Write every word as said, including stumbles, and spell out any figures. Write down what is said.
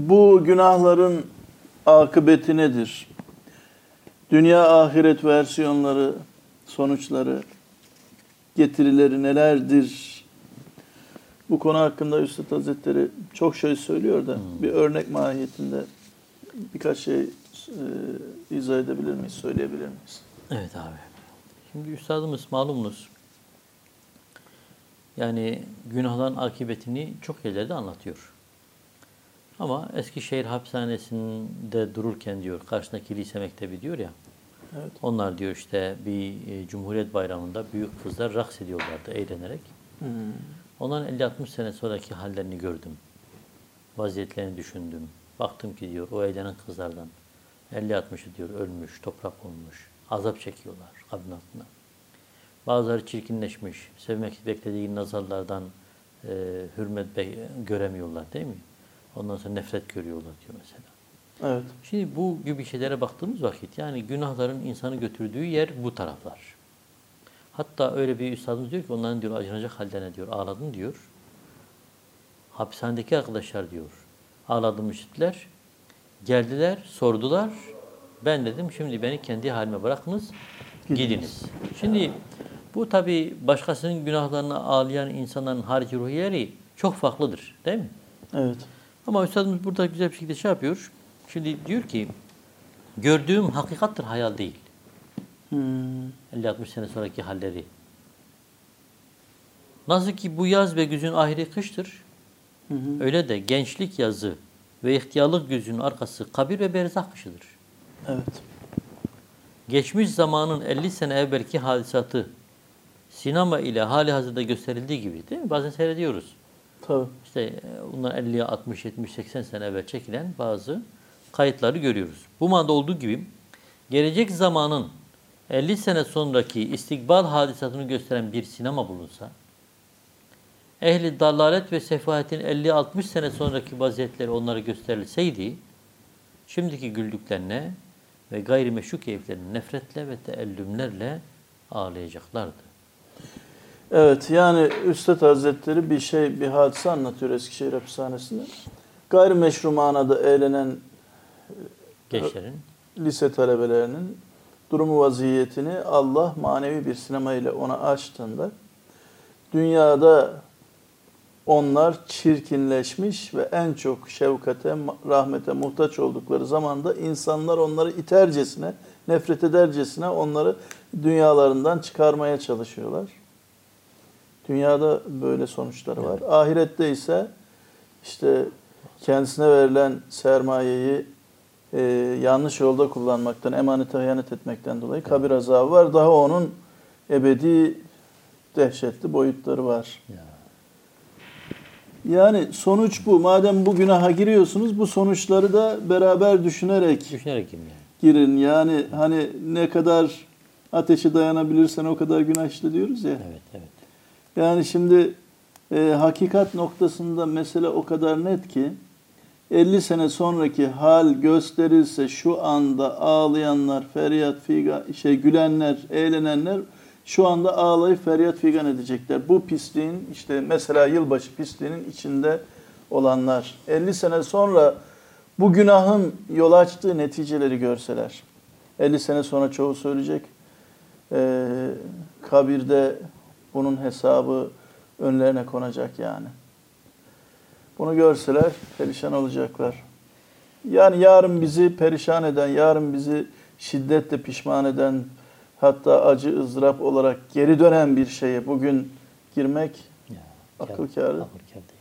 bu günahların akıbeti nedir? Dünya ahiret versiyonları, sonuçları, getirileri nelerdir? Bu konu hakkında Üstad Hazretleri çok şey söylüyor da hmm. bir örnek mahiyetinde birkaç şey e, izah edebilir miyiz, söyleyebilir miyiz? Evet abi. Şimdi üstadımız malumunuz yani günahların akıbetini çok yerlerde anlatıyor. Ama Eskişehir hapishanesinde dururken diyor, karşısındaki lise mektebi diyor ya, evet. Onlar diyor işte bir e, Cumhuriyet Bayramı'nda büyük kızlar raks ediyorlardı eğlenerek. Hmm. Onların elli altmış sene sonraki hallerini gördüm. Vaziyetlerini düşündüm. Baktım ki diyor o eğlenen kızlardan elli altmışı diyor ölmüş, toprak olmuş, azap çekiyorlar kabrin altında. Bazıları çirkinleşmiş, sevmek beklediği nazarlardan e, hürmet göremiyorlar değil mi? Ondan sonra nefret görüyorlar diyor mesela. Evet. Şimdi bu gibi şeylere baktığımız vakit yani günahların insanı götürdüğü yer bu taraflar. Hatta öyle bir üstadımız diyor ki onların diyor acınacak hallerine diyor ağladın diyor. Hapishanedeki arkadaşlar diyor ağladığımı işittiler. Geldiler, sordular. Ben dedim şimdi beni kendi halime bırakınız, gidiniz. gidiniz. Şimdi bu tabii başkasının günahlarına ağlayan insanların harici ruhiyeleri çok farklıdır değil mi? Evet. Ama üstadımız burada güzel bir şekilde şey yapıyor. Şimdi diyor ki gördüğüm hakikattır, hayal değil. Hmm. elli altmış sene sonraki halleri. Nasıl ki bu yaz ve güzün ahiri kıştır. Hı hı. Öyle de gençlik yazı ve ihtiyarlık güzün arkası kabir ve berzah kışıdır. Evet. Geçmiş zamanın elli sene evvelki hadisatı sinema ile hali hazırda gösterildiği gibi değil mi? Bazen seyrediyoruz. Tabii. İşte bunlar elli, altmış, yetmiş, seksen sene evvel çekilen bazı kayıtları görüyoruz. Bu manada olduğu gibi gelecek zamanın elli sene sonraki istikbal hadisatını gösteren bir sinema bulunsa, ehli dalalet ve sefahetin elli altmış sene sonraki vaziyetleri onlara gösterilseydi, şimdiki güldüklerine ve gayrimeşru keyiflerine nefretle ve teellümlerle ağlayacaklardı. Evet, yani Üstad Hazretleri bir şey, bir hadise anlatıyor Eskişehir Hapishanesi'nde. Gayrimeşru manada eğlenen gençlerin, lise talebelerinin durumu vaziyetini Allah manevi bir sinema ile ona açtığında dünyada onlar çirkinleşmiş ve en çok şefkate, rahmete muhtaç oldukları zamanda insanlar onları itercesine, nefret edercesine onları dünyalarından çıkarmaya çalışıyorlar. Dünyada böyle sonuçları var. Evet. Ahirette ise işte kendisine verilen sermayeyi e, yanlış yolda kullanmaktan, emanete hıyanet etmekten dolayı evet. kabir azabı var. Daha onun ebedi dehşetli boyutları var. Ya. Yani sonuç bu. Madem bu günaha giriyorsunuz, bu sonuçları da beraber düşünerek, düşünerek yani. girin. Yani hani ne kadar ateşe dayanabilirsen o kadar günah işle diyoruz ya. Evet, evet. Yani şimdi e, hakikat noktasında mesele o kadar net ki elli sene sonraki hal gösterilse şu anda ağlayanlar, feryat figan, şey gülenler, eğlenenler şu anda ağlayıp feryat figan edecekler. Bu pisliğin işte mesela yılbaşı pisliğinin içinde olanlar elli sene sonra bu günahın yol açtığı neticeleri görseler. elli sene sonra çoğu söyleyecek. E, kabirde bunun hesabı önlerine konacak yani. Bunu görseler perişan olacaklar. Yani yarın bizi perişan eden, yarın bizi şiddetle pişman eden, hatta acı ızdırap olarak geri dönen bir şeye bugün girmek ya, akıl kârı. Akıl kârı.